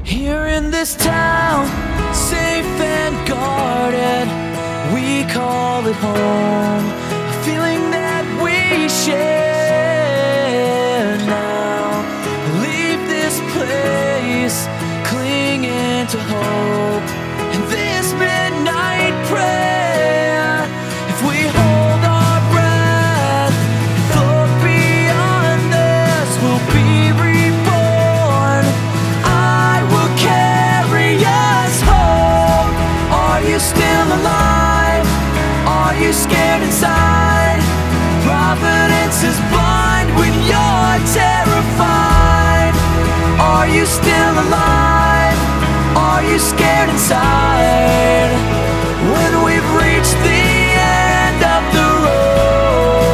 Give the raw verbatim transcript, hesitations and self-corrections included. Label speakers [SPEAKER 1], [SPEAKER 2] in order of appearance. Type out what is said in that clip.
[SPEAKER 1] Here in this town, safe and guarded, we call it home. A feeling that we share now. Leave this place, clinging to hope. And this midnight prayer, if we hold our breath, float beyond this, we'll be reborn. I will carry us home. Are you still alive? Are you scared inside? Providence is blind when you're terrified. Are you still alive? Are you scared inside?